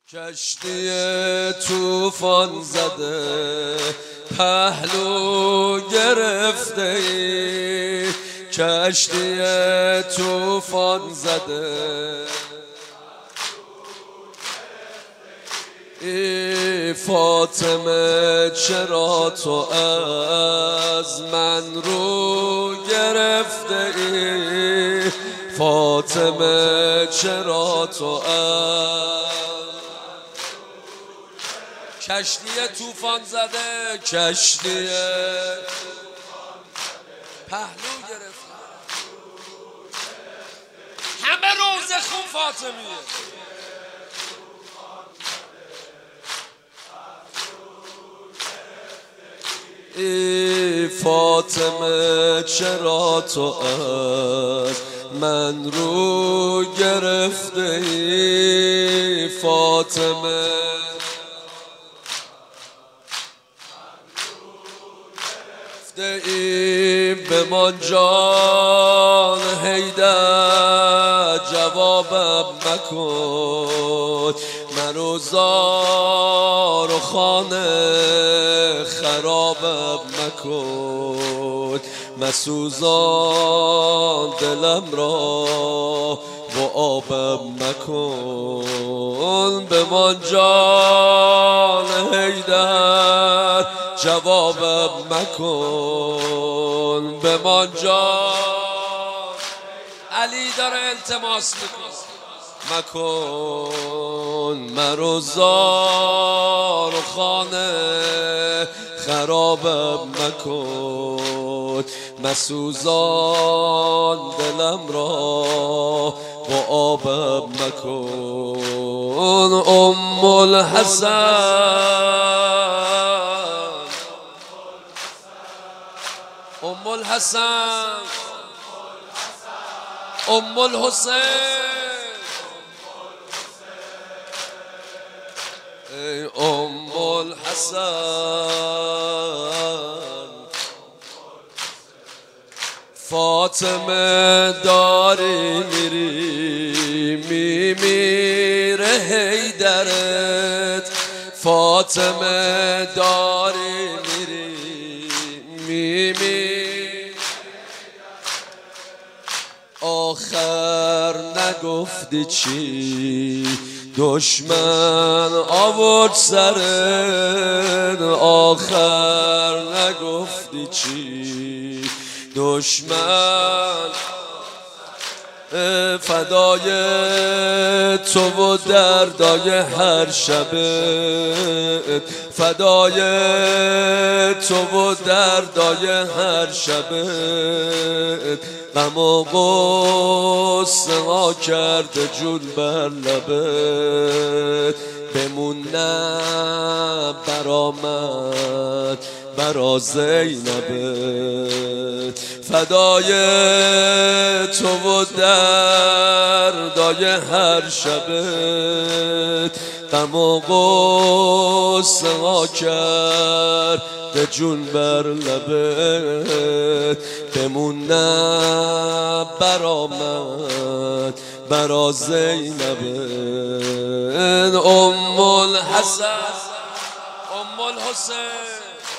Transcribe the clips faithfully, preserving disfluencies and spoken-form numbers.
کشتی طوفان زده پهلو گرفته ای، کشتی طوفان زده ای فاطمه، چرا تو از من رو گرفته ای؟ فاطمه چرا تو از کشتی طوفان زده، کشتی پهلو گرفته، همه روزه خون فاطمیه. ای فاطمه چرا تو از من رو گرفته ای؟ فاطمه ای بمان جان حیدر، جوابم مکن منو زار و خانه خرابم مکن، مسوزان دلم را و آبم مکن. بمان جان حیدر، جوابم مکن. بمان جان علی داره التماس میکنه مکن مرو زار و خانه خرابم مکن، مسوزان دلم را با آبم مکن. ام الحسن، ام الحسن، ام الحسین، ای ام الحسن. فاطمه داری میری میمیره حیدرت، فاطمه داری میری میمیره، آخر نگفتی چی دشمن آورد سرت؟ آخر نگفتی چی دشمن؟ فدای تو و دردای هر شبت، فدای تو و دردای هر شبت، غم و غصه ها کرده جون بر لبت، بمون نه برآمد برا زینبت، فدای تو و دردای هر شبت، غم و غصه ها کرده جون بر لبت، بمون نه برآمد برا زینبت. ام الحسن، ام الحسین،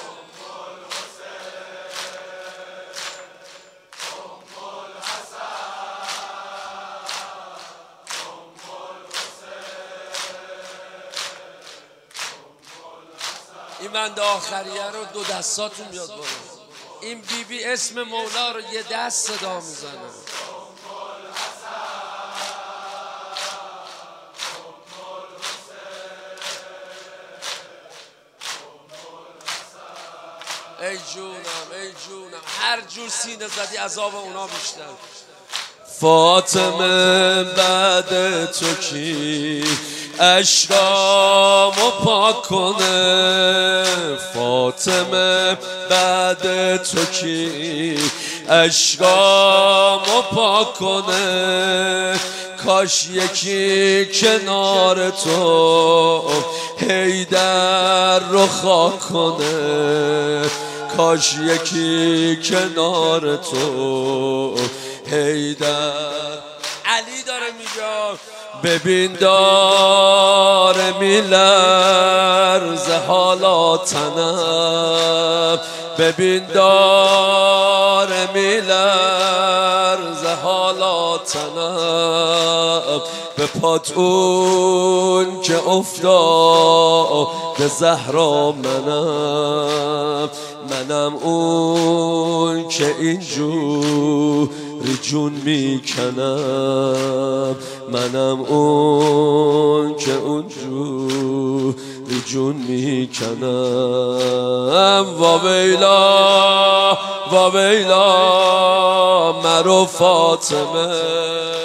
این بند آخریه رو دو دستاتون بیاد بالا. این بی بی اسم مولا رو یه دست صدا میزنه. ای جونم، ای جونم، هر جور سینه زدی عذاب اونا بیشتر. فاطمه بعد تو کی اشکامو پاک کنه؟ فاطمه بعد تو کی اشکامو پاک کنه؟ کاش یکی کنار تو حیدر رو خاک کنه، کاش یکی کنار تو حیدر. علی داره میگه ببین داره میلرزه حالا تنم، ببین داره میلرزه حالا تنم، به پات اون که افتاد به زهرا منم، منم اون که اینجوری جون میکنم، منم اون که اونجوری جون میکنم. وا ویلا وا ویلا مرو فاطمه،